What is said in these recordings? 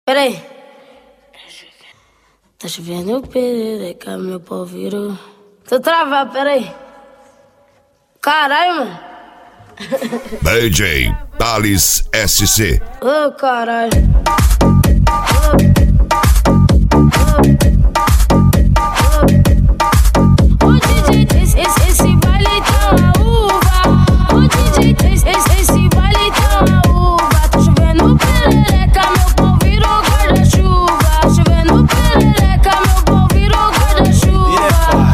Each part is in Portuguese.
Peraí. Tá chovendo perereca, meu pau virou. Tô travado, peraí. Caralho, mano. DJ Thales SC. Ô, caralho. Ô, DJ, esse baile tá uma uva. Ô, DJ, esse baile tá uma uva. Tá chovendo perereca, meu pau virou guarda-chuva. Chovendo perereca, meu pau virou guarda-chuva.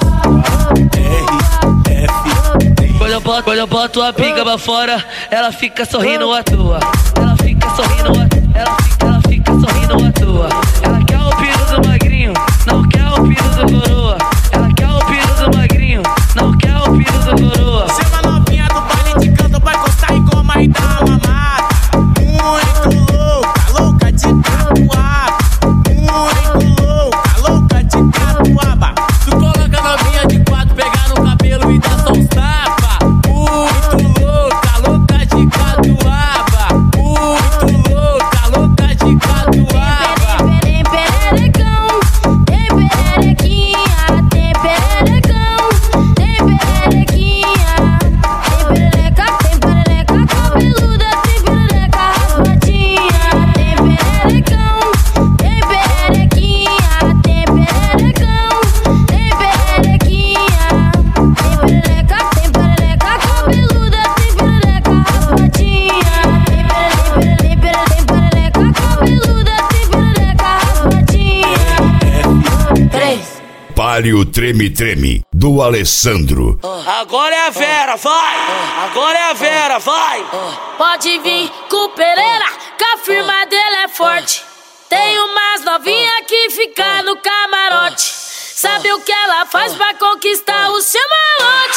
Quando eu boto a pica pra fora, ela fica sorrindo à toa. Ela fica sorrindo ela fica sorrindo à toa. Ela quer o pino do magrinho, não quer o pino do coroa. Ela quer o pino do magrinho, não quer o pino do coroa. Chama novinha do baile de canto, vai gostar e goma e dá uma mata. Muito louca, louca de catuaba. Muito louca, louca de catuaba. Tu coloca novinha de quatro, pegar no cabelo e dá só uns tapa. Muito louca, louca de catuaba. Muito louca, louca de catuaba. Tem pererecão, tem pererequinha. Tem pererecão, tem pererequinha. Tem perereca cabeluda. Tem perereca raspadinha. Tem pererecão, tem pererequinha. Tem pererecão, tem pererequinha. Tem perereca cabeluda. Tem perereca raspadinha. Tem perereca cabeluda. Tem perereca raspadinha. Peraí. Palio Treme Treme, do Alessandro. Agora é a Vera, vai! Agora é a Vera, vai! Pode vir com Pereira, que a firma dele é forte. Tem umas novinha que fica no camarote. Sabe o que ela faz pra conquistar o seu malote?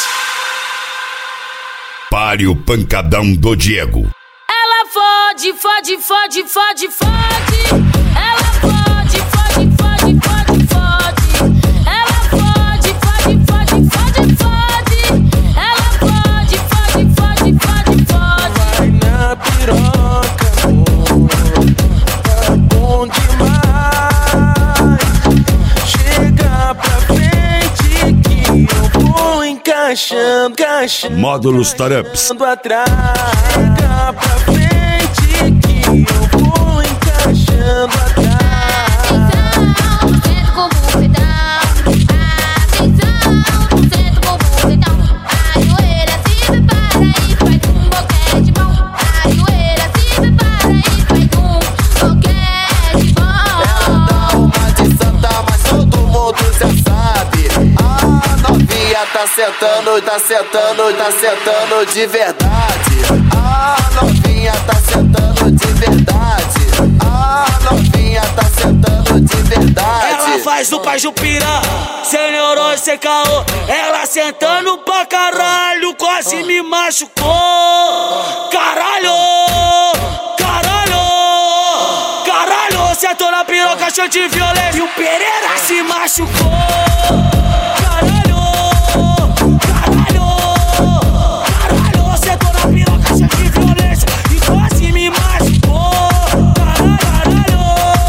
Palio Pancadão do Diego. Ela fode, fode, fode, fode, fode. Ela fode, fode, fode, fode, fode. Ela fode, fode, fode, fode, fode. Ela fode, fode, fode, fode, fode. Vai na piroca, amor, tá bom demais. Chega pra frente que eu vou encaixando, encaixando. Módulos Tarups. Atrás. Chega pra frente que eu vou encaixando atrás. Sento com o bufetão, atenção, sento com o bufetão. A joelha se prepara e faz um boquete bom. A joelha se prepara e faz um boquete bom. Ela dá uma de santa, mas todo mundo já sabe. A novinha tá sentando, tá sentando, tá sentando de verdade. A novinha tá sentando de verdade. A novinha tá sentando de verdade. Ela faz o pai Jupira, sem neurônio, sem caô. Ela sentando pra caralho, quase me machucou. Caralho, caralho, caralho. Sentou na piroca, show de violência e o Pereira se machucou. Caralho, caralho, caralho. Sentou na piroca, show de violência e quase me machucou. Caralho,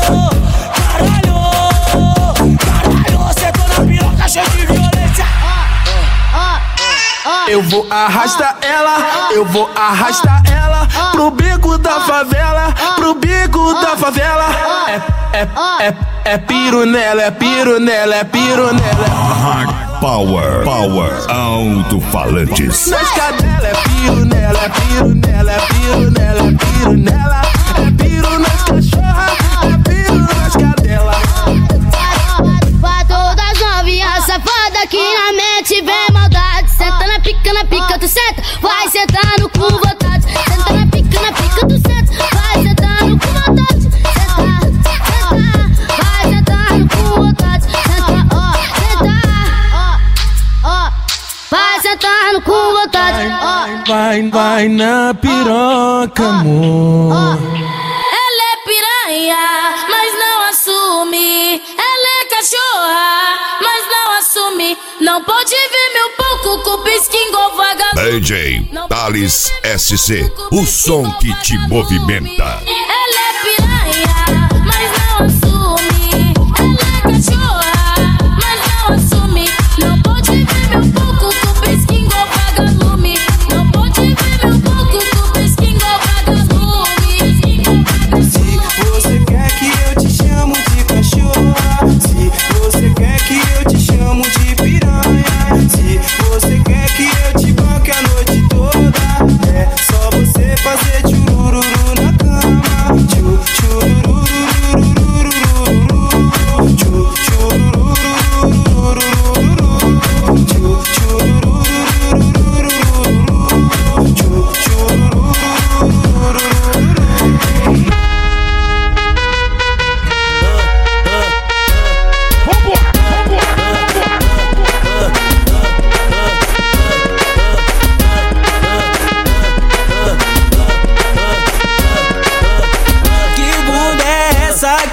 caralho, caralho. Sentou na piroca, show de violência. Eu vou arrastar ela, eu vou arrastar ela pro bico da favela, pro bico da favela. É piro nela, é piro nela, é piro nela. Power Alto-Falantes. Nas cadelas é piro nela, é piro nela, é piro nela, é piro nela. É piro nas cachorras, é piro nas cadelas. Pra todas as novinhas safadas que na mente vem maldade. Senta na pica, tu senta, vai sentando com vontade. Senta na pica, tu senta, vai sentando com vontade. Senta, vai sentando com vontade. Senta, vai sentando com vontade. Vai na piroca, amor. Ela é piranha, mas não assume. Ela é cachorra, mas não assume. Não pode ver meu pouco com pisquinho vagabundo. DJ Thales SC, o som que te movimenta. Ela é piranha, mas não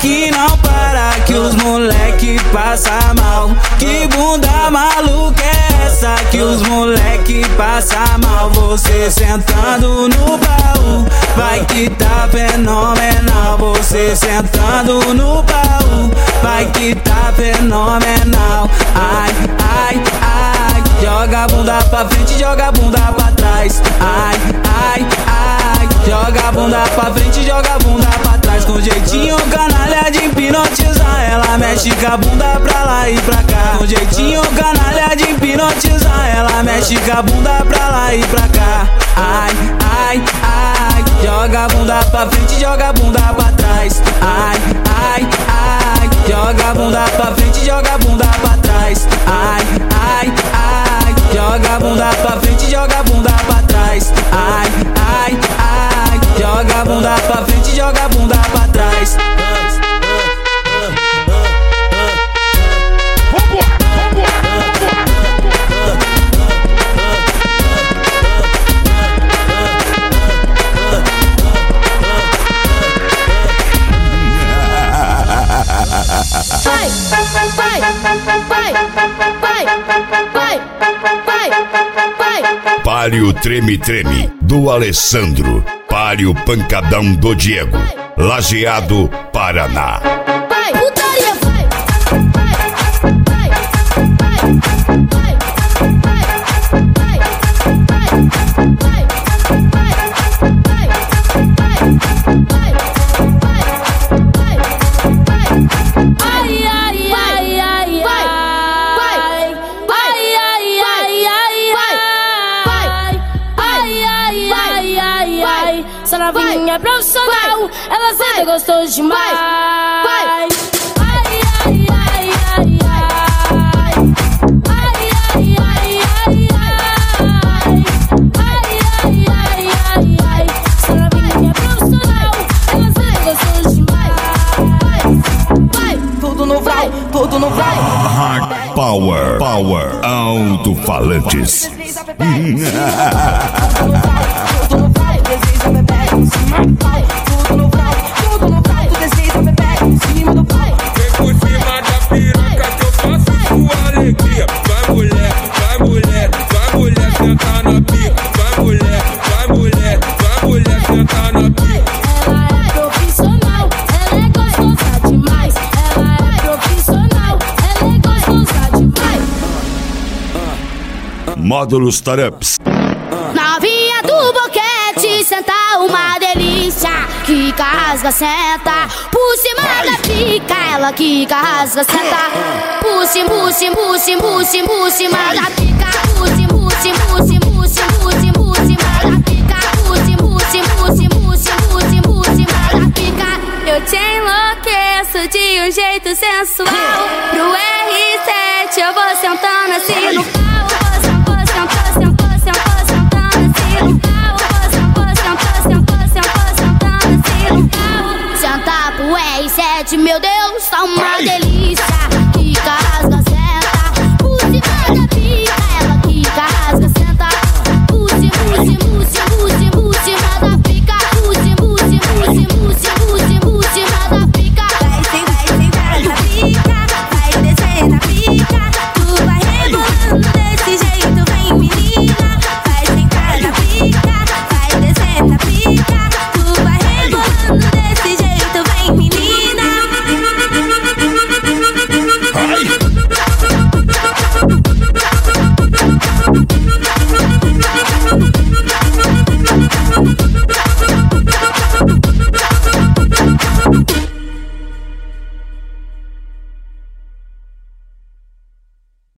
que não para, que os moleque passa mal. Que bunda maluca é essa, que os moleque passa mal. Você sentando no baú, vai que tá fenomenal. Você sentando no baú, vai que tá fenomenal. Ai, ai, ai, joga a bunda pra frente, joga a bunda pra trás. Ai, ai, ai, joga a bunda pra frente, joga a bunda pra trás. Com jeitinho canalha de hipnotizar, ela mexe com a bunda pra lá e pra cá. Com jeitinho canalha de hipnotizar, ela mexe com a bunda pra lá e pra cá. Ai, ai, ai, joga a bunda pra frente, joga a bunda pra trás. Ai, ai, ai, joga a bunda pra frente, joga a bunda pra trás. Ai, ai, ai, joga a bunda pra frente, joga a bunda pra trás. Ai, ai, ai, joga a bunda pra frente, joga a bunda pra trás. Vai, vai, vai, vai, vai, vai, vai. Pare o treme-treme do Alessandro. Pare o pancadão do Diego. Lajeado, Paraná. Vai, putaria, vai, vai, vai, vai, vai, vai, ai, ai, ai, ai, vai, vai, vai, ai, ai, ai, vai, ai, ai, ai, ai, ai. Essa novinha é profissional, ela sempre gostou demais. Vai, ai, ai, ai, ai, ai, ai, ai, ai, ai, ai, ai, ai, ai. Essa novinha é profissional, ela sempre gostou demais. Vai, Tudo no vai, tudo no vai. Hard Power, Power, alto-falantes. Tudo no vai, deseja beber em cima do pau. Tudo no vai, tu deseja beber em cima do pau. Vem por cima da piroca que eu faço sua alegria. Vai mulher, vai mulher, vai mulher, senta na pica. Vai mulher, vai mulher, vai mulher, senta na pica. ela é profissional, ela é gostosa demais. Ela é profissional, ela é gostosa demais. Módulos Tarups. Novinha do boquete, senta uma delícia. Quica, rasga, senta. Por cima da pica, ela quica, rasga, senta. Por cima, por cima, por cima, por cima, por cima da pica. Por cima, por cima, por cima, por cima, por cima, por cima da pica. Por cima, por cima, por cima, por cima, por cima, por cima da pica. Eu te enlouqueço de um jeito sensual. Pro R7 eu vou sentando assim no pau. Sentar pro R7, meu Deus, tá uma delícia.